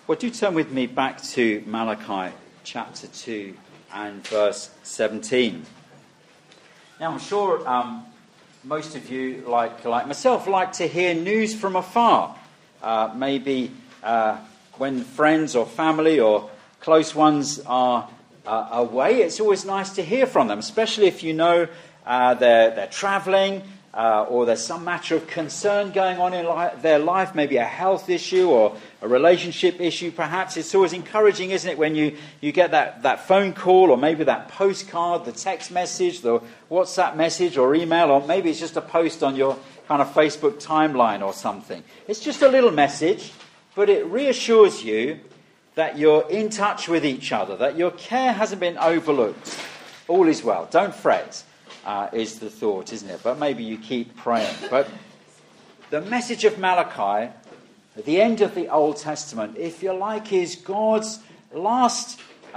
Well, do turn with me back to Malachi chapter 2 and verse 17. Now, I'm sure most of you, like myself, like to hear news from afar. Maybe when friends or family or close ones are away, it's always nice to hear from them, especially if you know they're travelling or there's some matter of concern going on in their life, maybe a health issue or a relationship issue perhaps. It's always encouraging, isn't it, when you get that phone call or maybe that postcard, the text message, the WhatsApp message or email, or maybe it's just a post on your kind of Facebook timeline or something. It's just a little message, but it reassures you that you're in touch with each other, that your care hasn't been overlooked. All is well. Don't fret, is the thought, isn't it? But maybe you keep praying. But the message of Malachi, at the end of the Old Testament, if you like, is God's last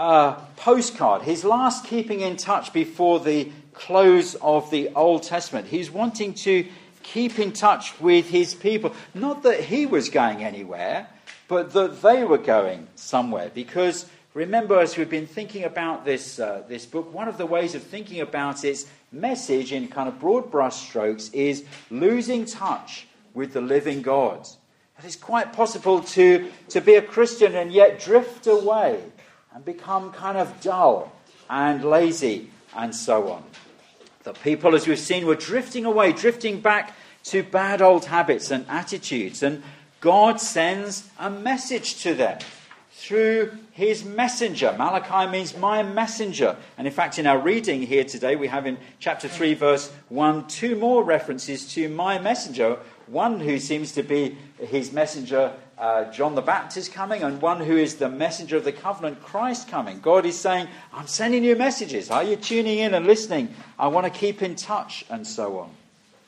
postcard, his last keeping in touch before the close of the Old Testament. He's wanting to keep in touch with his people. Not that he was going anywhere, but that they were going somewhere. Because remember, as we've been thinking about this book, one of the ways of thinking about its message in kind of broad brushstrokes is losing touch with the living God. That it's quite possible to be a Christian and yet drift away and become kind of dull and lazy and so on. The people, as we've seen, were drifting away, drifting back to bad old habits and attitudes. And God sends a message to them through his messenger. Malachi means my messenger. And in fact, in our reading here today, we have in chapter 3, verse 1, two more references to my messenger. One who seems to be his messenger, John the Baptist, coming, and one who is the messenger of the covenant, Christ, coming. God is saying, I'm sending you messages. Are you tuning in and listening? I want to keep in touch, and so on.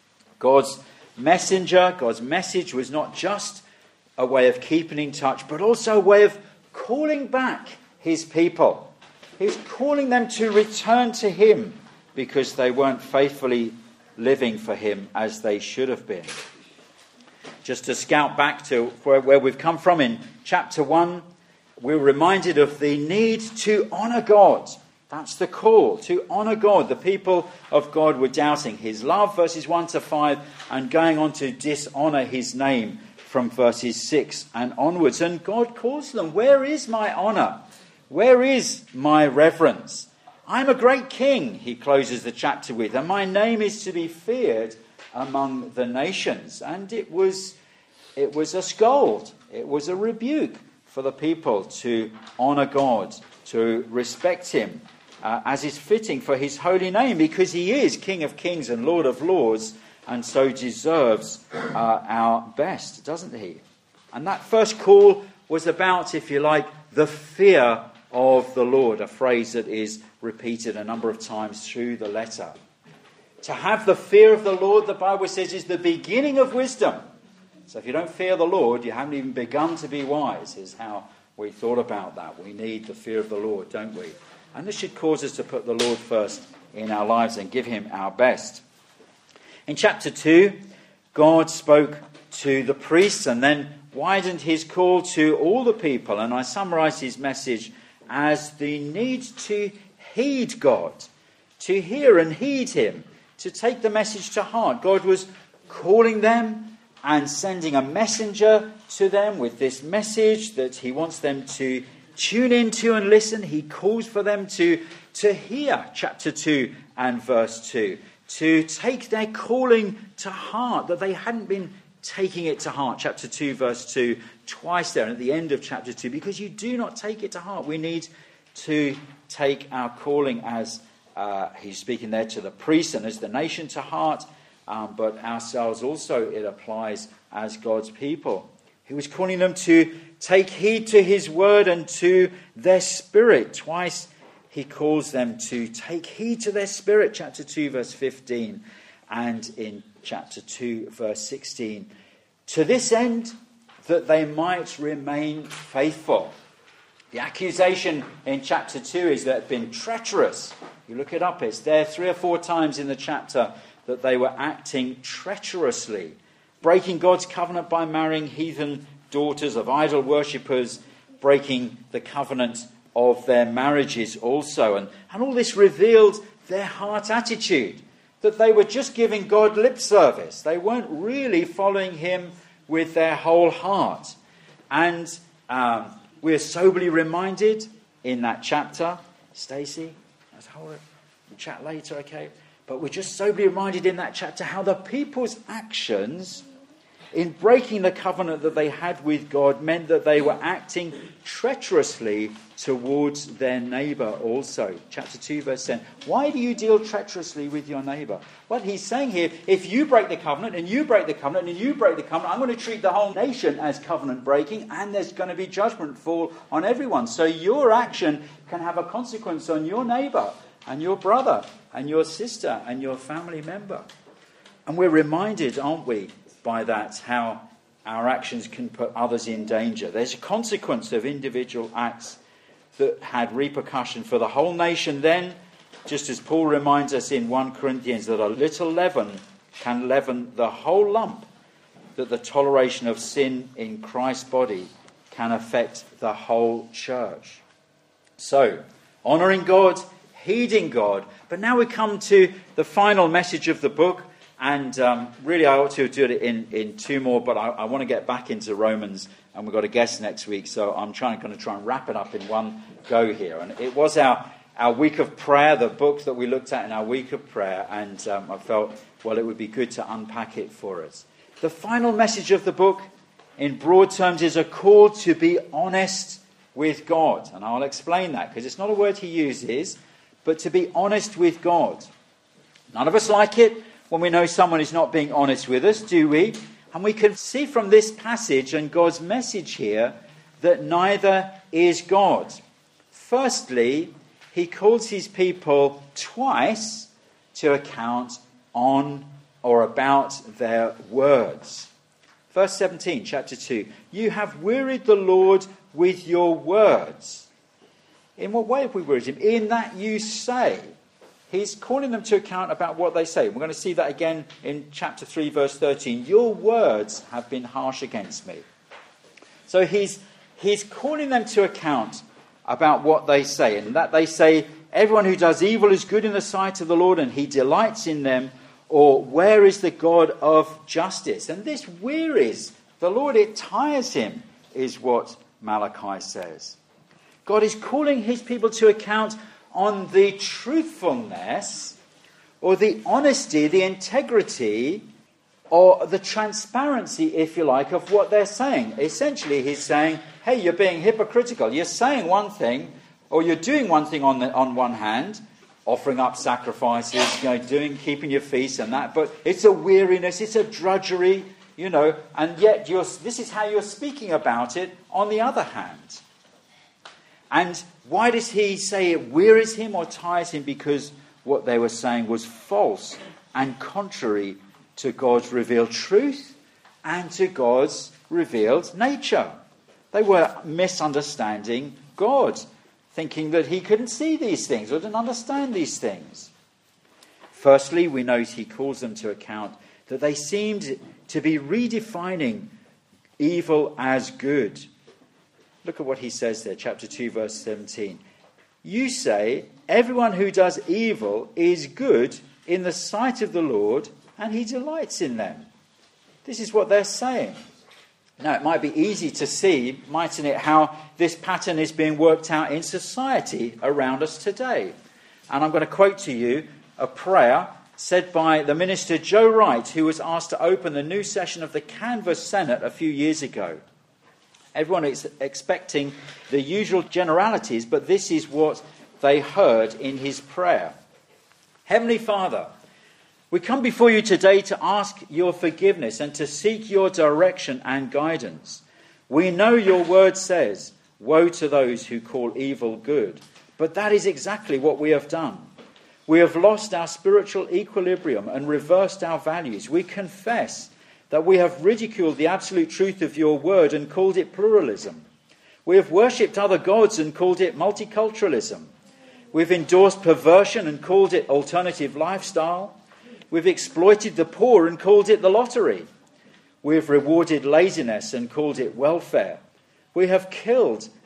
God's messenger, God's message was not just a way of keeping in touch, but also a way of calling back his people. He's calling them to return to him because they weren't faithfully living for him as they should have been. Just to scout back to where we've come from in chapter 1, we're reminded of the need to honour God. That's the call, to honour God. The people of God were doubting his love, verses 1 to 5, and going on to dishonour his name from verses 6 and onwards. And God calls them, where is my honour? Where is my reverence? I'm a great king, he closes the chapter with, and my name is to be feared among the nations. And it was a scold, it was a rebuke for the people to honour God, to respect him, as is fitting for his holy name, because he is King of kings and Lord of lords, and so deserves our best, doesn't he? And that first call was about, if you like, the fear of the Lord, a phrase that is repeated a number of times through the letter. To have the fear of the Lord, the Bible says, is the beginning of wisdom. So if you don't fear the Lord, you haven't even begun to be wise, is how we thought about that. We need the fear of the Lord, don't we? And this should cause us to put the Lord first in our lives and give him our best. In chapter 2, God spoke to the priests and then widened his call to all the people. And I summarise his message as the need to heed God, to hear and heed him, to take the message to heart. God was calling them and sending a messenger to them with this message that he wants them to tune into and listen. He calls for them to hear, chapter 2 and verse 2, to take their calling to heart, that they hadn't been taking it to heart. Chapter 2, verse 2, twice there, and at the end of chapter 2, because you do not take it to heart. We need to take our calling, as he's speaking there to the priests and as the nation, to heart, but ourselves also it applies as God's people. He was calling them to take heed to his word and to their spirit. Twice he calls them to take heed to their spirit, chapter 2, verse 15, and in chapter 2, verse 16, to this end that they might remain faithful. The accusation in chapter 2 is that they've been treacherous. You look it up, it's there 3 or 4 times in the chapter that they were acting treacherously, breaking God's covenant by marrying heathen daughters of idol worshippers, breaking the covenant of their marriages also. And all this revealed their heart attitude, that they were just giving God lip service. They weren't really following him with their whole heart. And we're soberly reminded in that chapter, Stacey, let's hold it, we'll chat later, okay? But we're just soberly reminded in that chapter how the people's actions in breaking the covenant that they had with God meant that they were acting treacherously towards their neighbour also. Chapter 2, verse 10. Why do you deal treacherously with your neighbour? Well, he's saying here, if you break the covenant, and you break the covenant, and you break the covenant, I'm going to treat the whole nation as covenant breaking, and there's going to be judgment fall on everyone. So your action can have a consequence on your neighbour, and your brother, and your sister, and your family member. And we're reminded, aren't we, by that, how our actions can put others in danger. There's a consequence of individual acts that had repercussion for the whole nation then, just as Paul reminds us in 1 Corinthians that a little leaven can leaven the whole lump, that the toleration of sin in Christ's body can affect the whole church. So, honouring God, heeding God. But now we come to the final message of the book. And really, I ought to do it in two more, but I want to get back into Romans, and we've got a guest next week, so I'm going to try and wrap it up in one go here. And it was our week of prayer, the book that we looked at in our week of prayer, and I felt, well, it would be good to unpack it for us. The final message of the book, in broad terms, is a call to be honest with God. And I'll explain that, because it's not a word he uses, but to be honest with God. None of us like it when we know someone is not being honest with us, do we? And we can see from this passage and God's message here that neither is God. Firstly, he calls his people twice to account on or about their words. Verse 17, chapter 2. You have wearied the Lord with your words. In what way have we wearied him? In that you say. He's calling them to account about what they say. We're going to see that again in chapter 3, verse 13. Your words have been harsh against me. So he's calling them to account about what they say. And that they say, everyone who does evil is good in the sight of the Lord, and he delights in them. Or, where is the God of justice? And this wearies the Lord. It tires him, is what Malachi says. God is calling his people to account on the truthfulness or the honesty, the integrity or the transparency, if you like, of what they're saying. Essentially, he's saying, hey, you're being hypocritical. You're saying one thing, or you're doing one thing on one hand, offering up sacrifices, keeping your feast and that, but it's a weariness, it's a drudgery, and yet this is how you're speaking about it on the other hand. And why does he say it wearies him or tires him? Because what they were saying was false and contrary to God's revealed truth and to God's revealed nature. They were misunderstanding God, thinking that he couldn't see these things or didn't understand these things. Firstly, we note he calls them to account that they seemed to be redefining evil as good. Look at what he says there, chapter 2, verse 17. You say, everyone who does evil is good in the sight of the Lord, and he delights in them. This is what they're saying. Now, it might be easy to see, mightn't it, how this pattern is being worked out in society around us today. And I'm going to quote to you a prayer said by the minister Joe Wright, who was asked to open the new session of the Canvas Senate a few years ago. Everyone is expecting the usual generalities, but this is what they heard in his prayer. Heavenly Father, we come before you today to ask your forgiveness and to seek your direction and guidance. We know your word says, woe to those who call evil good. But that is exactly what we have done. We have lost our spiritual equilibrium and reversed our values. We confess that we have ridiculed the absolute truth of your word and called it pluralism. We have worshipped other gods and called it multiculturalism. We've endorsed perversion and called it alternative lifestyle. We've exploited the poor and called it the lottery. We've rewarded laziness and called it welfare. We have killed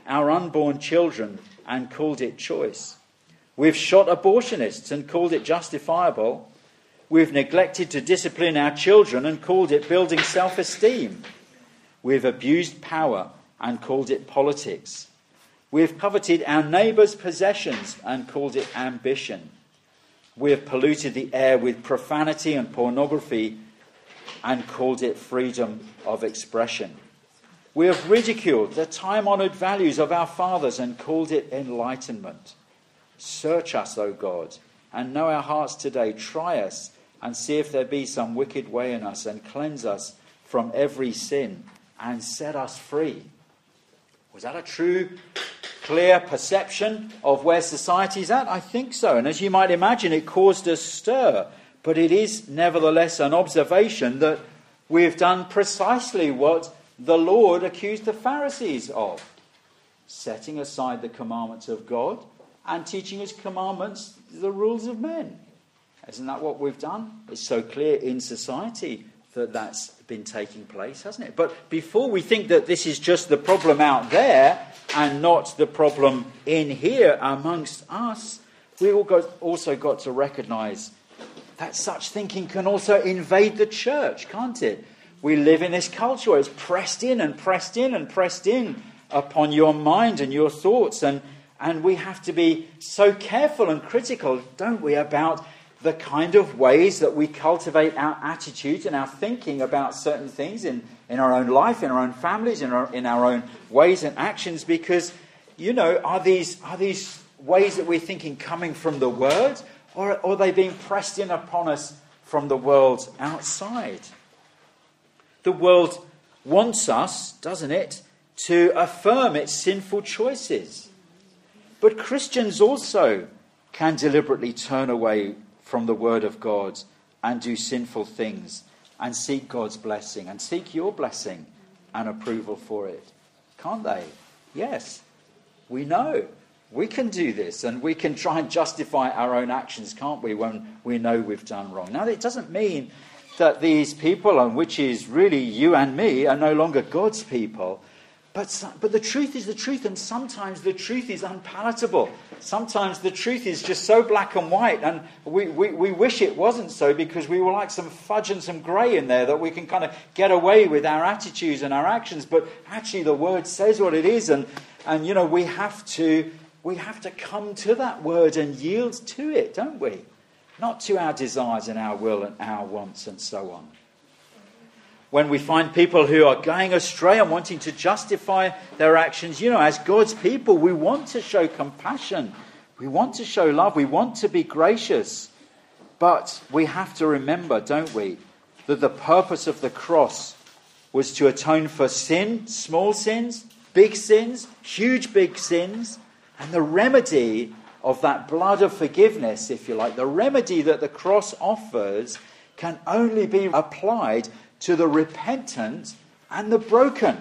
our unborn children and called it choice. We've shot abortionists and called it justifiable. We've neglected to discipline our children and called it building self-esteem. We've abused power and called it politics. We've coveted our neighbour's possessions and called it ambition. We have polluted the air with profanity and pornography and called it freedom of expression. We have ridiculed the time-honoured values of our fathers and called it enlightenment. Search us, O God, and know our hearts today. Try us and see if there be some wicked way in us, and cleanse us from every sin and set us free. Was that a true, clear perception of where society's at? I think so. And as you might imagine, it caused a stir. But it is nevertheless an observation that we've done precisely what the Lord accused the Pharisees of. Setting aside the commandments of God and teaching his commandments the rules of men. Isn't that what we've done? It's so clear in society that that's been taking place, hasn't it? But before we think that this is just the problem out there and not the problem in here amongst us, we've also got to recognise that such thinking can also invade the church, can't it? We live in this culture where it's pressed in and pressed in and pressed in upon your mind and your thoughts, and we have to be so careful and critical, don't we, about the kind of ways that we cultivate our attitudes and our thinking about certain things in our own life, in our own families, in our own ways and actions, because, you know, are these ways that we're thinking coming from the Word, or are they being pressed in upon us from the world outside? The world wants us, doesn't it, to affirm its sinful choices. But Christians also can deliberately turn away from the Word of God and do sinful things and seek God's blessing and seek your blessing and approval for it. Can't they? Yes, we know. We can do this, and we can try and justify our own actions, can't we, when we know we've done wrong. Now, it doesn't mean that these people, and which is really you and me, are no longer God's people. But the truth is the truth, and sometimes the truth is unpalatable. Sometimes the truth is just so black and white, and we wish it wasn't so, because we would like some fudge and some grey in there that we can kind of get away with our attitudes and our actions. But actually the Word says what it is, and you know, we have to come to that Word and yield to it, don't we? Not to our desires and our will and our wants and so on. When we find people who are going astray and wanting to justify their actions, you know, as God's people, we want to show compassion. We want to show love. We want to be gracious. But we have to remember, don't we, that the purpose of the cross was to atone for sin, small sins, big sins, huge big sins, and the remedy of that blood of forgiveness, if you like, the remedy that the cross offers can only be applied to the repentant and the broken.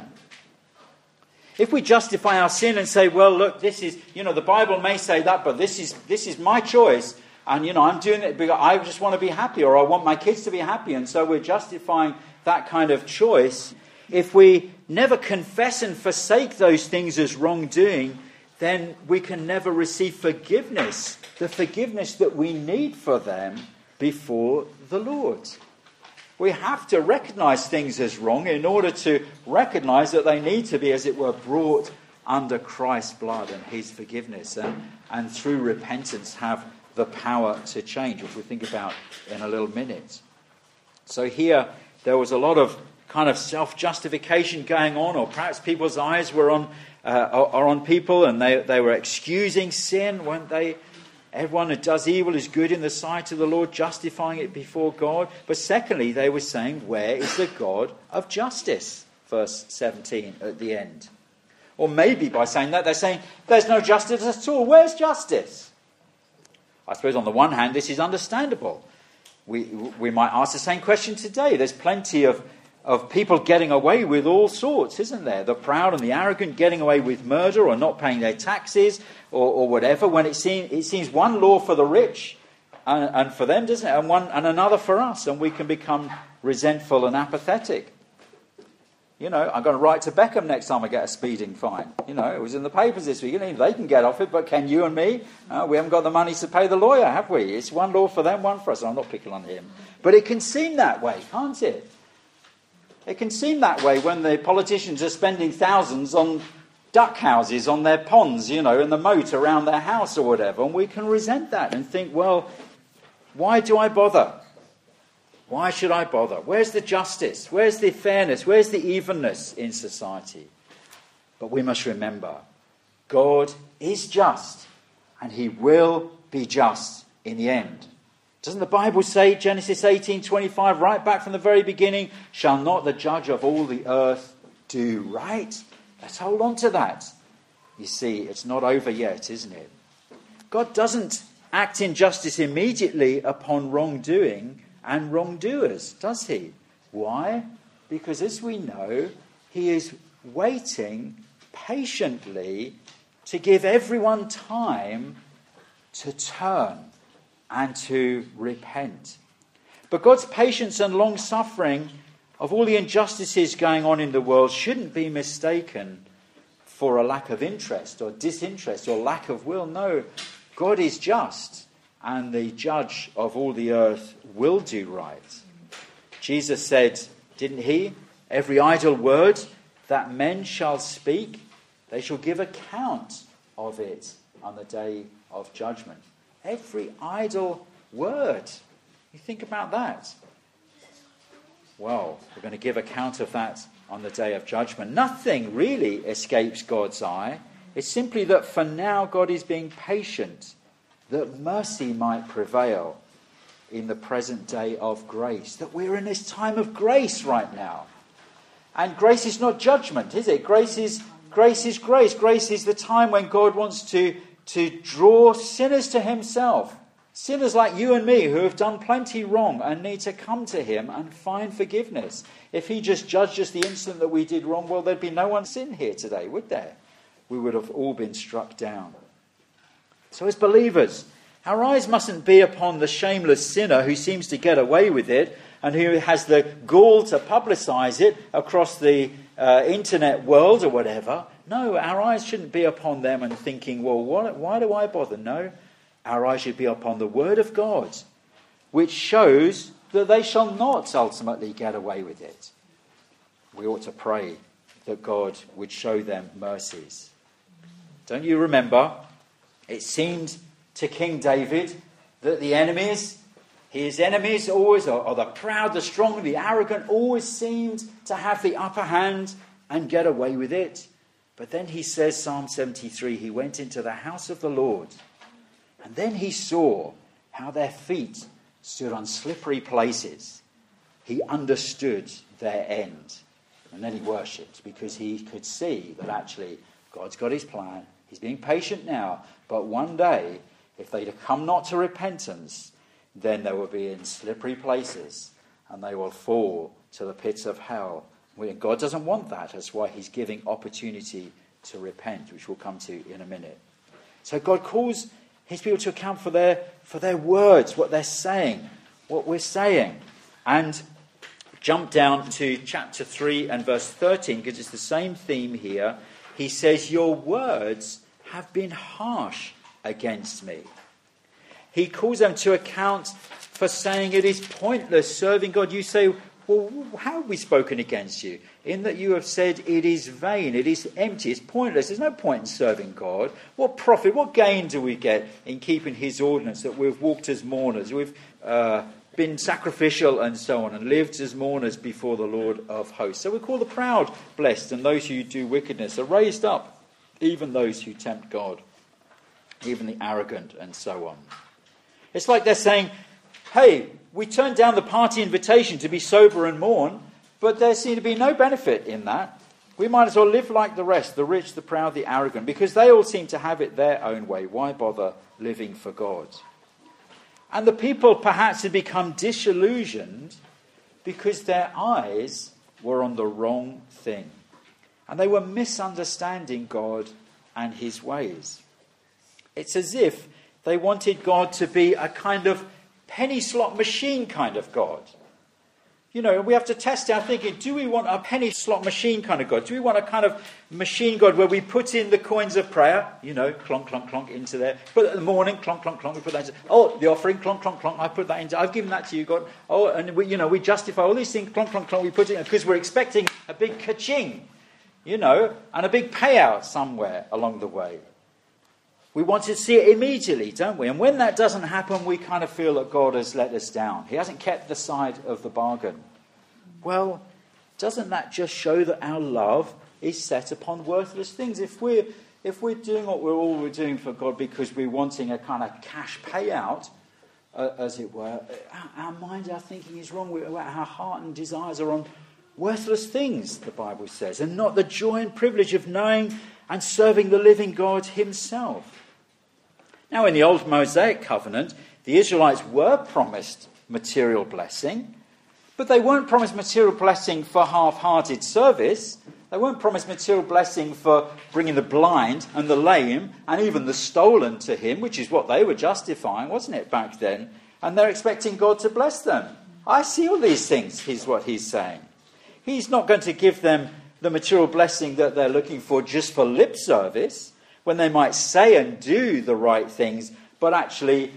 If we justify our sin and say, well, look, this is, you know, the Bible may say that, but this is my choice, and, you know, I'm doing it because I just want to be happy, or I want my kids to be happy, and so we're justifying that kind of choice. If we never confess and forsake those things as wrongdoing, then we can never receive forgiveness, the forgiveness that we need for them before the Lord. We have to recognise things as wrong in order to recognise that they need to be, as it were, brought under Christ's blood and his forgiveness, and through repentance have the power to change, which we'll think about in a little minute. So here there was a lot of kind of self-justification going on, or perhaps people's eyes were on people and they were excusing sin, weren't they? Everyone who does evil is good in the sight of the Lord, justifying it before God. But secondly, they were saying, where is the God of justice? Verse 17 at the end. Or maybe by saying that, they're saying, there's no justice at all. Where's justice? I suppose on the one hand, this is understandable. We might ask the same question today. There's plenty of people getting away with all sorts, isn't there? The proud and the arrogant getting away with murder or not paying their taxes or whatever, when it seems one law for the rich and for them, doesn't it? And another for us, and we can become resentful and apathetic. I'm going to write to Beckham next time I get a speeding fine. It was in the papers this week. They can get off it, but can you and me? We haven't got the money to pay the lawyer, have we? It's one law for them, one for us. I'm not picking on him. But it can seem that way, can't it? It can seem that way when the politicians are spending thousands on duck houses, on their ponds, in the moat around their house or whatever. And we can resent that and think, well, why do I bother? Why should I bother? Where's the justice? Where's the fairness? Where's the evenness in society? But we must remember, God is just, and he will be just in the end. Doesn't the Bible say, Genesis 18:25, right back from the very beginning, shall not the judge of all the earth do right? Let's hold on to that. You see, it's not over yet, isn't it? God doesn't act in justice immediately upon wrongdoing and wrongdoers, does he? Why? Because as we know, he is waiting patiently to give everyone time to turn and to repent. But God's patience and long-suffering of all the injustices going on in the world shouldn't be mistaken for a lack of interest or disinterest or lack of will. No, God is just, and the judge of all the earth will do right. Jesus said, didn't he? Every idle word that men shall speak, they shall give account of it on the day of judgment. Every idle word. You think about that. Well, we're going to give account of that on the day of judgment. Nothing really escapes God's eye. It's simply that for now God is being patient, that mercy might prevail in the present day of grace, that we're in this time of grace right now. And grace is not judgment, is it? Grace is grace. Grace is the time when God wants to draw sinners to himself. Sinners like you and me who have done plenty wrong and need to come to him and find forgiveness. If he just judged us the instant that we did wrong, well, there'd be no one sin here today, would there? We would have all been struck down. So as believers, our eyes mustn't be upon the shameless sinner who seems to get away with it and who has the gall to publicise it across the internet world or whatever. No, our eyes shouldn't be upon them and thinking, well, why do I bother? No, our eyes should be upon the word of God, which shows that they shall not ultimately get away with it. We ought to pray that God would show them mercies. Don't you remember? It seemed to King David that the enemies, his enemies always, or the proud, the strong, the arrogant, always seemed to have the upper hand and get away with it. But then he says, Psalm 73, he went into the house of the Lord, and then he saw how their feet stood on slippery places. He understood their end. And then he worshipped because he could see that actually God's got his plan. He's being patient now. But one day, if they come not to repentance, then they will be in slippery places and they will fall to the pits of hell. God doesn't want that. That's why he's giving opportunity to repent, which we'll come to in a minute. So God calls his people to account for their words, what they're saying, what we're saying. And jump down to chapter 3 and verse 13, because it's the same theme here. He says, your words have been harsh against me. He calls them to account for saying it is pointless serving God. You say, well, how have we spoken against you? In that you have said it is vain, it is empty, it's pointless. There's no point in serving God. What profit, what gain do we get in keeping his ordinance, that we've walked as mourners, we've been sacrificial and so on, and lived as mourners before the Lord of hosts? So we call the proud blessed, and those who do wickedness are raised up, even those who tempt God, even the arrogant and so on. It's like they're saying, hey, we turned down the party invitation to be sober and mourn, but there seemed to be no benefit in that. We might as well live like the rest, the rich, the proud, the arrogant, because they all seem to have it their own way. Why bother living for God? And the people perhaps had become disillusioned because their eyes were on the wrong thing. And they were misunderstanding God and his ways. It's as if they wanted God to be a kind of penny slot machine kind of God. We have to test our thinking. Do we want a penny slot machine kind of God? Do we want a kind of machine God where we put in the coins of prayer, clonk, clonk, clonk into there. But in the morning, clonk, clonk, clonk, we put that into. Oh, the offering, clonk, clonk, clonk, I put that into. I've given that to you, God. Oh, and we justify all these things, clonk, clonk, clonk, we put it in because we're expecting a big ka-ching, and a big payout somewhere along the way. We want to see it immediately, don't we? And when that doesn't happen, we kind of feel that God has let us down. He hasn't kept the side of the bargain. Well, doesn't that just show that our love is set upon worthless things? If we're doing what we're doing for God because we're wanting a kind of cash payout, as it were, our mind, our thinking is wrong. Our heart and desires are on worthless things, the Bible says, and not the joy and privilege of knowing and serving the living God himself. Now, in the old Mosaic covenant, the Israelites were promised material blessing, but they weren't promised material blessing for half-hearted service. They weren't promised material blessing for bringing the blind and the lame and even the stolen to him, which is what they were justifying, wasn't it, back then? And they're expecting God to bless them. I see all these things, is what he's saying. He's not going to give them the material blessing that they're looking for just for lip service, when they might say and do the right things, but actually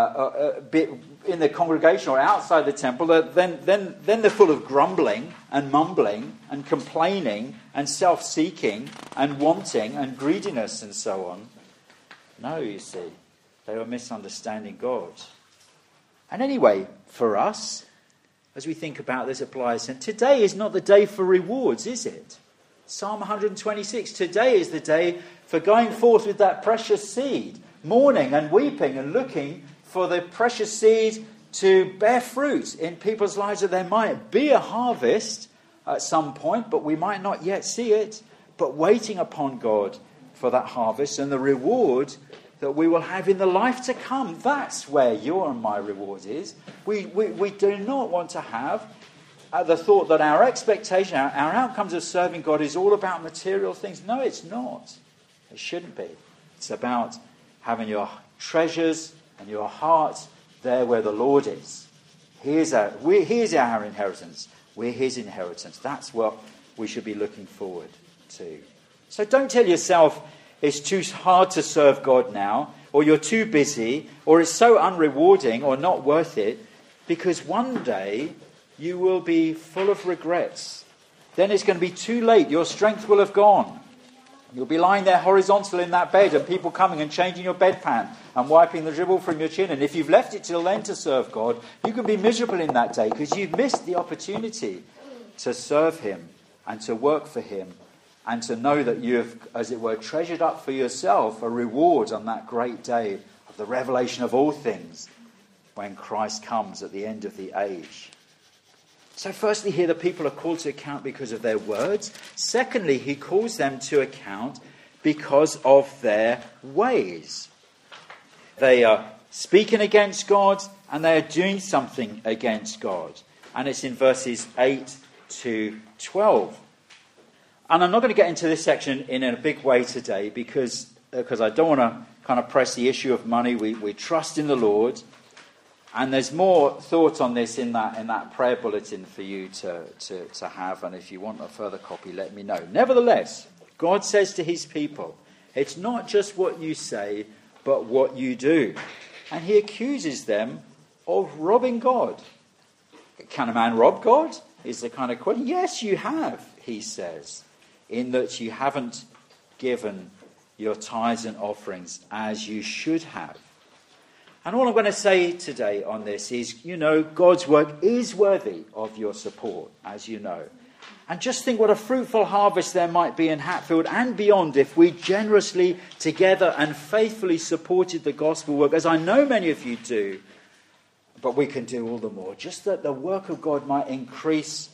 in the congregation or outside the temple, then they're full of grumbling and mumbling and complaining and self-seeking and wanting and greediness and so on. No, you see, they were misunderstanding God. And anyway, for us, as we think about this applies, and today is not the day for rewards, is it? Psalm 126, today is the day for going forth with that precious seed, mourning and weeping and looking for the precious seed to bear fruit in people's lives, that there might be a harvest at some point, but we might not yet see it, but waiting upon God for that harvest and the reward that we will have in the life to come. That's where your and my reward is. We do not want to have the thought that our expectation, our outcomes of serving God is all about material things. No, it's not. It shouldn't be. It's about having your treasures and your heart there where the Lord is. Here's our inheritance. We're his inheritance. That's what we should be looking forward to. So don't tell yourself it's too hard to serve God now, or you're too busy, or it's so unrewarding or not worth it, because one day you will be full of regrets. Then it's going to be too late. Your strength will have gone. You'll be lying there horizontal in that bed and people coming and changing your bedpan and wiping the dribble from your chin. And if you've left it till then to serve God, you can be miserable in that day because you've missed the opportunity to serve him and to work for him and to know that you have, as it were, treasured up for yourself a reward on that great day of the revelation of all things when Christ comes at the end of the age. So firstly, here the people are called to account because of their words. Secondly, he calls them to account because of their ways. They are speaking against God and they are doing something against God. And it's in verses 8 to 12. And I'm not going to get into this section in a big way today because I don't want to kind of press the issue of money. We trust in the Lord. And there's more thought on this in that prayer bulletin for you to have. And if you want a further copy, let me know. Nevertheless, God says to his people, it's not just what you say, but what you do. And he accuses them of robbing God. Can a man rob God? Is the kind of question. Yes, you have, he says, in that you haven't given your tithes and offerings as you should have. And all I'm going to say today on this is, God's work is worthy of your support, as you know. And just think what a fruitful harvest there might be in Hatfield and beyond if we generously, together and faithfully supported the gospel work, as I know many of you do. But we can do all the more, just that the work of God might increase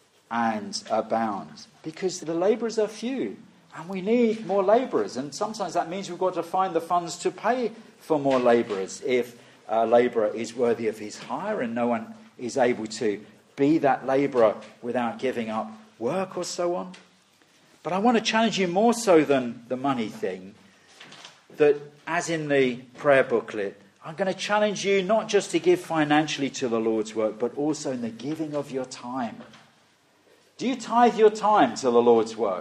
and abound. Because the labourers are few, and we need more labourers. And sometimes that means we've got to find the funds to pay for more labourers if a labourer is worthy of his hire and no one is able to be that labourer without giving up work or so on. But I want to challenge you more so than the money thing, that as in the prayer booklet, I'm going to challenge you not just to give financially to the Lord's work, but also in the giving of your time. Do you tithe your time to the Lord's work?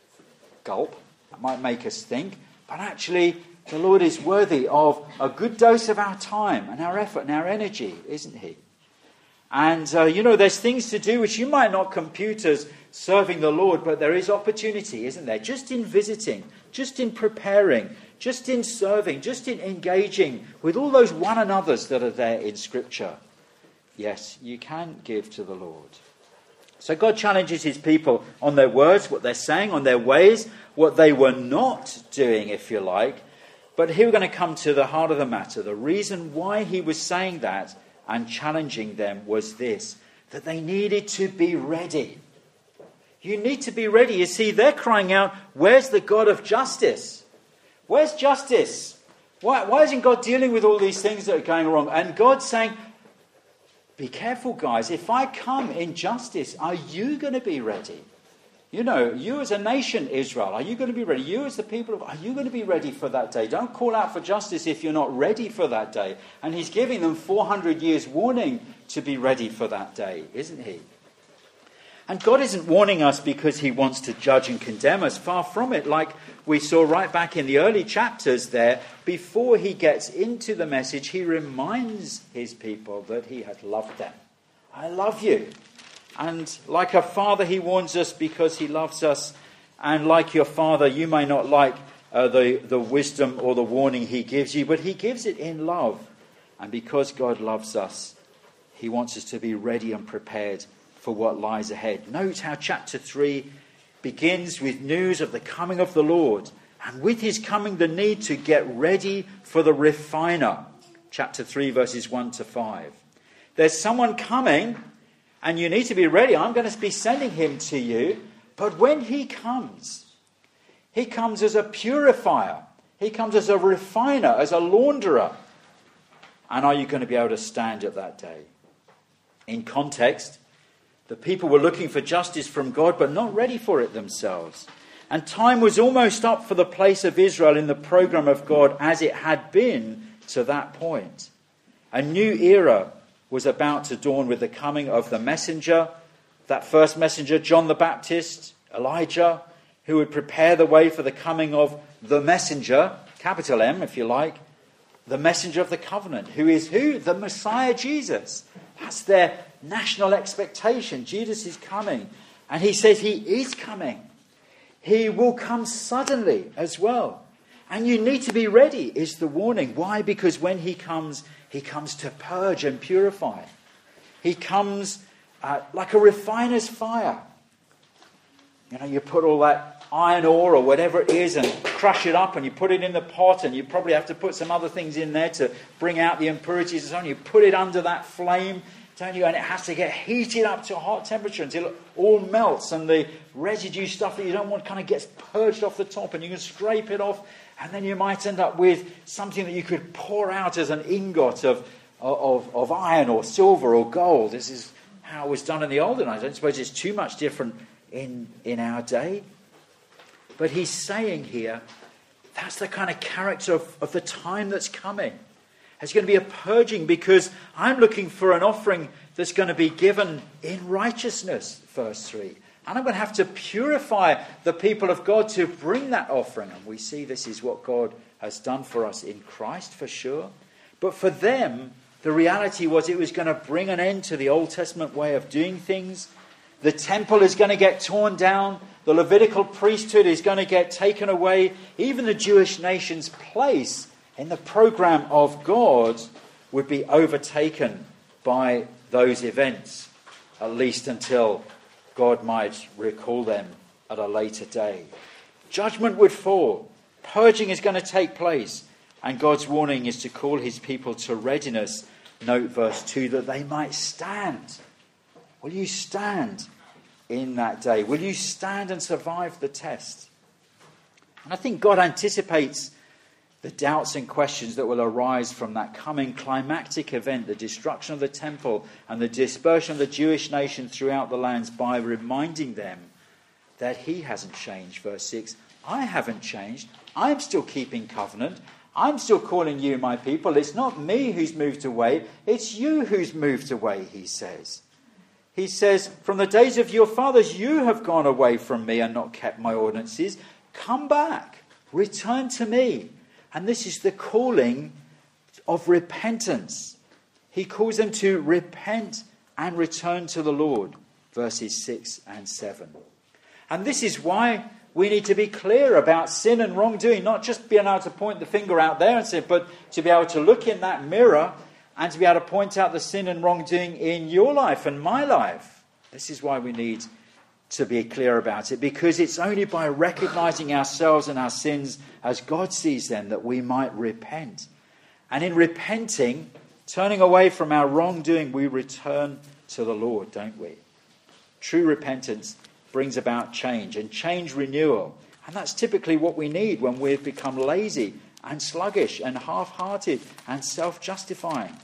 Gulp. That might make us think. But actually, the Lord is worthy of a good dose of our time and our effort and our energy, isn't he? And, there's things to do which you might not compute as serving the Lord, but there is opportunity, isn't there? Just in visiting, just in preparing, just in serving, just in engaging with all those one another's that are there in Scripture. Yes, you can give to the Lord. So God challenges his people on their words, what they're saying, on their ways, what they were not doing, if you like. But here we're going to come to the heart of the matter. The reason why he was saying that and challenging them was this, that they needed to be ready. You need to be ready. You see, they're crying out, where's the God of justice? Where's justice? Why isn't God dealing with all these things that are going wrong? And God's saying, be careful, guys. If I come in justice, are you going to be ready? You as a nation, Israel, are you going to be ready? You as the people, are you going to be ready for that day? Don't call out for justice if you're not ready for that day. And he's giving them 400 years warning to be ready for that day, isn't he? And God isn't warning us because he wants to judge and condemn us. Far from it. Like we saw right back in the early chapters there, before he gets into the message, he reminds his people that he had loved them. I love you. And like a father, he warns us because he loves us. And like your father, you may not like the wisdom or the warning he gives you, but he gives it in love. And because God loves us, he wants us to be ready and prepared for what lies ahead. Note how chapter 3 begins with news of the coming of the Lord. And with his coming, the need to get ready for the refiner. Chapter 3, verses 1 to 5. There's someone coming, and you need to be ready. I'm going to be sending him to you. But when he comes as a purifier. He comes as a refiner, as a launderer. And are you going to be able to stand at that day? In context, the people were looking for justice from God, but not ready for it themselves. And time was almost up for the place of Israel in the program of God as it had been to that point. A new era was about to dawn with the coming of the messenger, that first messenger, John the Baptist, Elijah, who would prepare the way for the coming of the messenger, capital M if you like, the messenger of the covenant, who is who? The Messiah Jesus. That's their national expectation. Jesus is coming. And he says he is coming. He will come suddenly as well. And you need to be ready, is the warning. Why? Because when he comes to purge and purify. He comes like a refiner's fire. You put all that iron ore or whatever it is and crush it up and you put it in the pot, and you probably have to put some other things in there to bring out the impurities and so on. You put it under that flame, don't you? And it has to get heated up to a hot temperature until it all melts and the residue stuff that you don't want kind of gets purged off the top, and you can scrape it off, and then you might end up with something that you could pour out as an ingot of iron or silver or gold. This is how it was done in the olden days. I don't suppose it's too much different in our day. But he's saying here, that's the kind of character of the time that's coming. There's going to be a purging because I'm looking for an offering that's going to be given in righteousness, verse 3. And I'm going to have to purify the people of God to bring that offering. And we see this is what God has done for us in Christ, for sure. But for them, the reality was it was going to bring an end to the Old Testament way of doing things. The temple is going to get torn down. The Levitical priesthood is going to get taken away. Even the Jewish nation's place in the program of God would be overtaken by those events, at least until God might recall them at a later day. Judgment would fall. Purging is going to take place. And God's warning is to call his people to readiness. Note verse 2, that they might stand. Will you stand in that day? Will you stand and survive the test? And I think God anticipates the doubts and questions that will arise from that coming climactic event, the destruction of the temple and the dispersion of the Jewish nation throughout the lands, by reminding them that he hasn't changed. Verse 6, I haven't changed. I'm still keeping covenant. I'm still calling you my people. It's not me who's moved away. It's you who's moved away, he says. He says, from the days of your fathers, you have gone away from me and not kept my ordinances. Come back. Return to me. And this is the calling of repentance. He calls them to repent and return to the Lord. Verses 6 and 7. And this is why we need to be clear about sin and wrongdoing, not just being able to point the finger out there and say, but to be able to look in that mirror and to be able to point out the sin and wrongdoing in your life and my life. This is why we need to be clear about it, because it's only by recognizing ourselves and our sins as God sees them that we might repent. And in repenting, turning away from our wrongdoing, we return to the Lord, don't we? True repentance brings about change and change renewal. And that's typically what we need when we've become lazy and sluggish and half-hearted and self-justifying.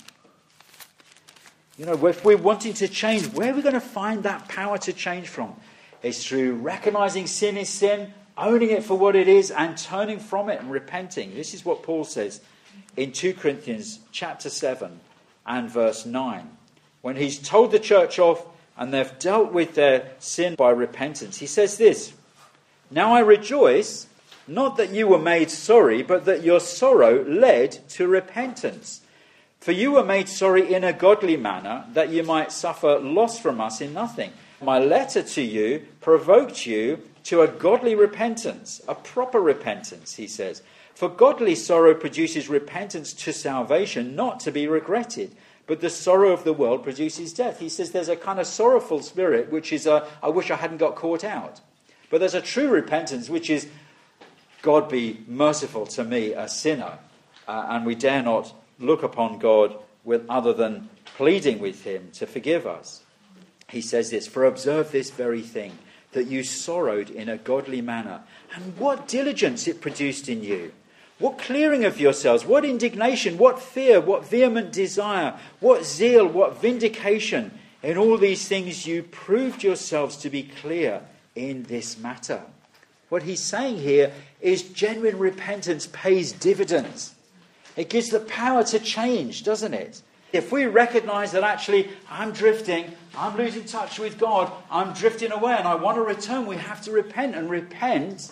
You know, if we're wanting to change, where are we going to find that power to change from? It's through recognizing sin is sin, owning it for what it is, and turning from it and repenting. This is what Paul says in 2 Corinthians chapter 7 and verse 9. When he's told the church off and they've dealt with their sin by repentance, he says this, "Now I rejoice, not that you were made sorry, but that your sorrow led to repentance. For you were made sorry in a godly manner, that you might suffer loss from us in nothing. My letter to you provoked you to a godly repentance, a proper repentance," he says. "For godly sorrow produces repentance to salvation, not to be regretted. But the sorrow of the world produces death." He says there's a kind of sorrowful spirit, which is, I wish I hadn't got caught out. But there's a true repentance, which is, God be merciful to me, a sinner. And we dare not look upon God with other than pleading with him to forgive us. He says this, "For observe this very thing, that you sorrowed in a godly manner. And what diligence it produced in you. What clearing of yourselves, what indignation, what fear, what vehement desire, what zeal, what vindication. In all these things you proved yourselves to be clear in this matter." What he's saying here is genuine repentance pays dividends. It gives the power to change, doesn't it? If we recognize that actually I'm drifting, I'm losing touch with God, I'm drifting away and I want to return, we have to repent. And repent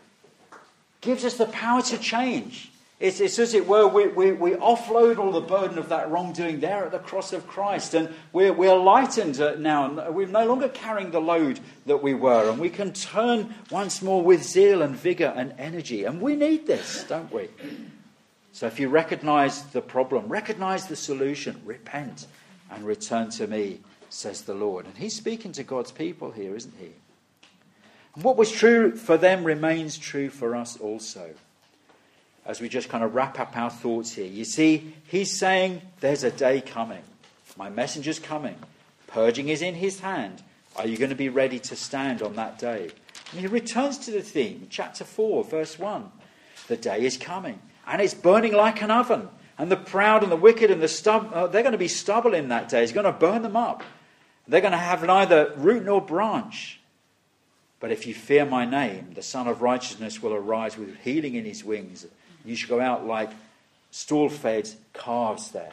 gives us the power to change. It's as it were, we offload all the burden of that wrongdoing there at the cross of Christ, and we're lightened now. We're no longer carrying the load that we were, and we can turn once more with zeal and vigour and energy. And we need this, don't we? So if you recognise the problem, recognise the solution, repent and return to me, says the Lord. And he's speaking to God's people here, isn't he? And what was true for them remains true for us also. As we just kind of wrap up our thoughts here. You see, he's saying there's a day coming. My messenger's coming. Purging is in his hand. Are you going to be ready to stand on that day? And he returns to the theme, chapter 4, verse 1. The day is coming, and it's burning like an oven. And the proud and the wicked and the they're going to be stubble in that day. He's going to burn them up. They're going to have neither root nor branch. But if you fear my name, the Son of Righteousness will arise with healing in his wings. You shall go out like stall-fed calves there.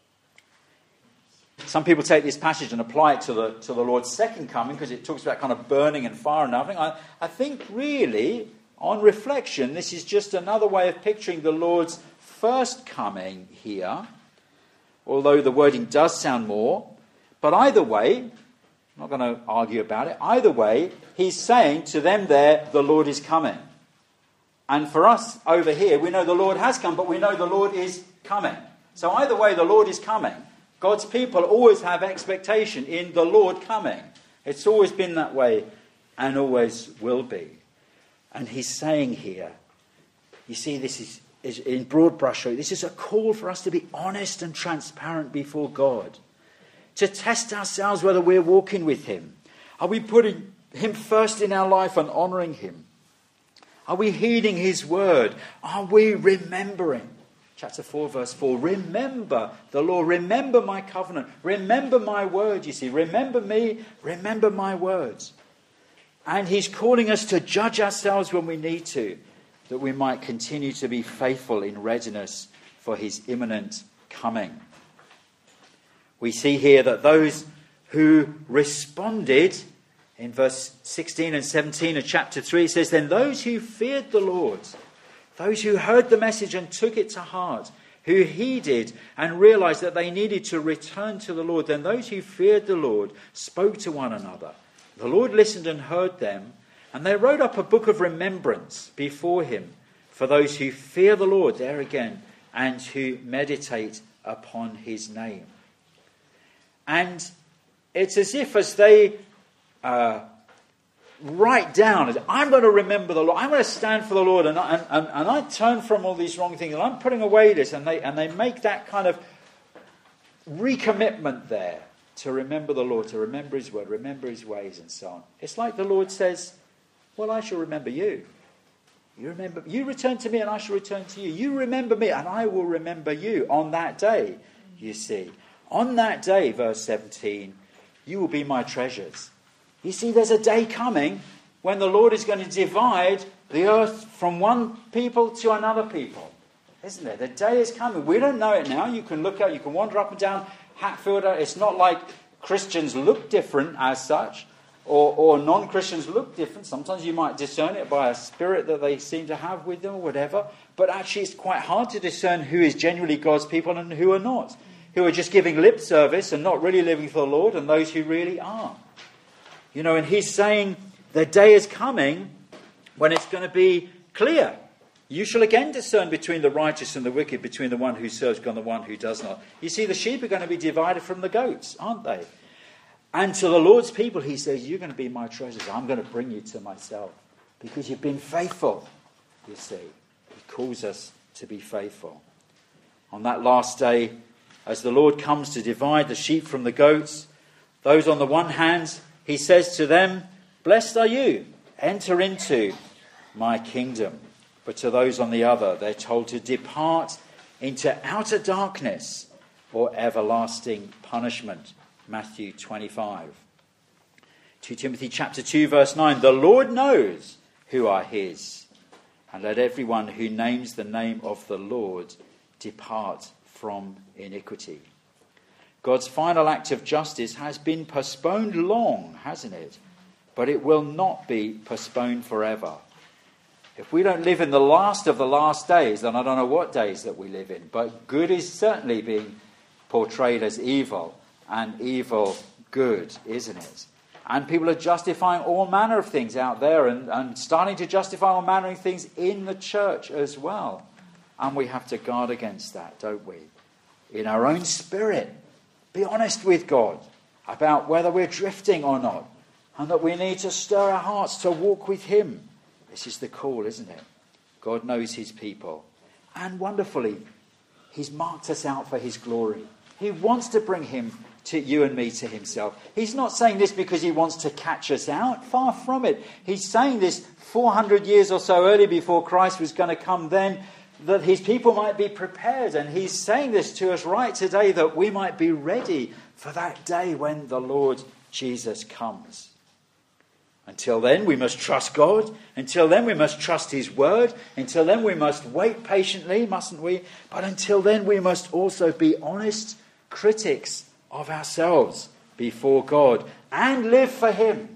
Some people take this passage and apply it to the Lord's second coming, because it talks about kind of burning and fire and everything. I think really, on reflection, this is just another way of picturing the Lord's first coming here, although the wording does sound more. But either way, I'm not going to argue about it, either way, he's saying to them there, the Lord is coming. And for us over here, we know the Lord has come, but we know the Lord is coming. So either way, the Lord is coming. God's people always have expectation in the Lord coming. It's always been that way and always will be. And he's saying here, you see, this is in broad brushstroke, this is a call for us to be honest and transparent before God. To test ourselves whether we're walking with him. Are we putting him first in our life and honouring him? Are we heeding his word? Are we remembering? Chapter 4, verse 4. Remember the Lord. Remember my covenant. Remember my word, you see. Remember me. Remember my words. And he's calling us to judge ourselves when we need to that we might continue to be faithful in readiness for his imminent coming. We see here that those who responded, in verse 16 and 17 of chapter 3, it says, "Then those who feared the Lord, those who heard the message and took it to heart, who heeded and realized that they needed to return to the Lord, then those who feared the Lord spoke to one another. The Lord listened and heard them, and they wrote up a book of remembrance before him for those who fear the Lord," there again, "and who meditate upon his name." And it's as if as they write down, I'm going to remember the Lord, I'm going to stand for the Lord, and I turn from all these wrong things, and I'm putting away this, and they make that kind of recommitment there to remember the Lord, to remember his word, remember his ways, and so on. It's like the Lord says, well, I shall remember you. You return to me, and I shall return to you. You remember me, and I will remember you on that day, you see. On that day, verse 17, you will be my treasures. You see, there's a day coming when the Lord is going to divide the earth from one people to another people. Isn't there? The day is coming. We don't know it now. You can look out, you can wander up and down Hatfield. It's not like Christians look different as such, or non-Christians look different. Sometimes you might discern it by a spirit that they seem to have with them or whatever. But actually it's quite hard to discern who is genuinely God's people and who are not. Who are just giving lip service and not really living for the Lord, and those who really are. You know, and he's saying the day is coming when it's going to be clear. You shall again discern between the righteous and the wicked, between the one who serves God and the one who does not. You see, the sheep are going to be divided from the goats, aren't they? And to the Lord's people, he says, you're going to be my treasures. I'm going to bring you to myself because you've been faithful, you see. He calls us to be faithful. On that last day, as the Lord comes to divide the sheep from the goats, those on the one hand, he says to them, blessed are you, enter into my kingdom. But to those on the other, they're told to depart into outer darkness or everlasting punishment. Matthew 25. 2 Timothy chapter 2 verse 9. The Lord knows who are his, and let everyone who names the name of the Lord depart from iniquity. God's final act of justice has been postponed long, hasn't it? But it will not be postponed forever. If we don't live in the last of the last days, then I don't know what days that we live in. But good is certainly being portrayed as evil, and evil good, isn't it? And people are justifying all manner of things out there, and starting to justify all manner of things in the church as well. And we have to guard against that, don't we? In our own spirit, be honest with God about whether we're drifting or not, and that we need to stir our hearts to walk with him. This is the call, isn't it? God knows his people. And wonderfully, he's marked us out for his glory. He wants to bring him to you and me to himself. He's not saying this because he wants to catch us out. Far from it. He's saying this 400 years or so early before Christ was going to come then, that his people might be prepared. And he's saying this to us right today, that we might be ready for that day when the Lord Jesus comes. Until then, we must trust God. Until then, we must trust his word. Until then, we must wait patiently, mustn't we? But until then, we must also be honest critics of ourselves before God and live for him.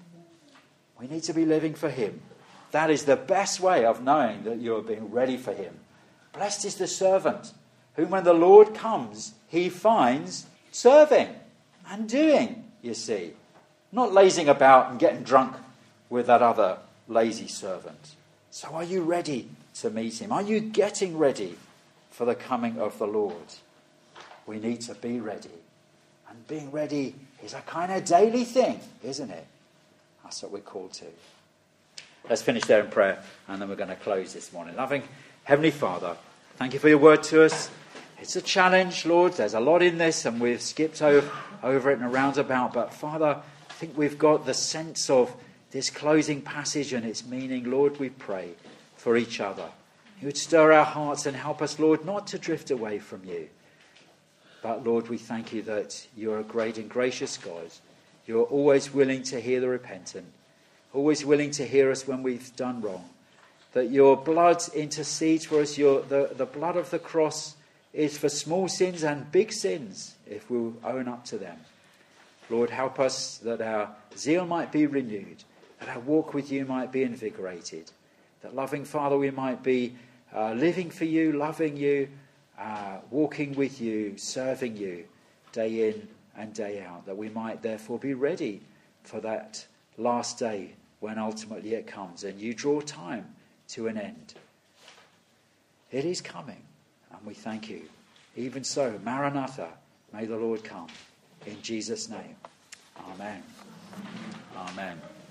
We need to be living for him. That is the best way of knowing that you are being ready for him. Blessed is the servant whom when the Lord comes, he finds serving and doing, you see. Not lazing about and getting drunk with that other lazy servant. So are you ready to meet him? Are you getting ready for the coming of the Lord? We need to be ready. And being ready is a kind of daily thing, isn't it? That's what we're called to. Let's finish there in prayer, and then we're going to close this morning. Loving Heavenly Father, thank you for your word to us. It's a challenge, Lord. There's a lot in this, and we've skipped over it in a roundabout. But Father, I think we've got the sense of this closing passage and its meaning. Lord, we pray for each other. You would stir our hearts and help us, Lord, not to drift away from you. But Lord, we thank you that you're a great and gracious God. You're always willing to hear the repentant, always willing to hear us when we've done wrong. that your blood intercedes for us. The blood of the cross is for small sins and big sins, if we'll own up to them. Lord, help us that our zeal might be renewed, that our walk with you might be invigorated, that, loving Father, we might be living for you, loving you, walking with you, serving you day in and day out, that we might therefore be ready for that last day when ultimately it comes and you draw time to an end. It is coming, and we thank you. Even so, Maranatha, may the Lord come. In Jesus' name, amen. Amen.